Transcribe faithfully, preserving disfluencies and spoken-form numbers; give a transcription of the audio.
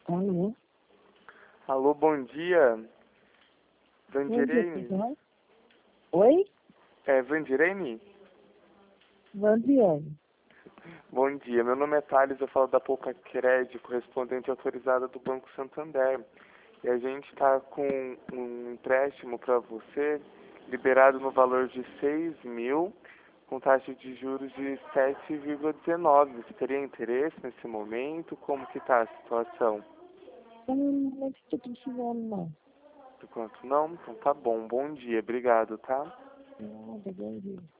Alô? Alô, bom dia. Bom dia, Vandirene? tudo bem? Oi? É, Vandirene? Vandiane. Bom dia, meu nome é Thales, eu falo da Poupa Crédito, correspondente autorizada do Banco Santander. E a gente está com um empréstimo para você, liberado no valor de seis mil, com taxa de juros de sete vírgula dezenove. Você teria interesse nesse momento? Como que está a situação? Eu não estou precisando, não. Por quanto não? Então tá bom, bom dia, obrigado, tá? Nada, bom dia.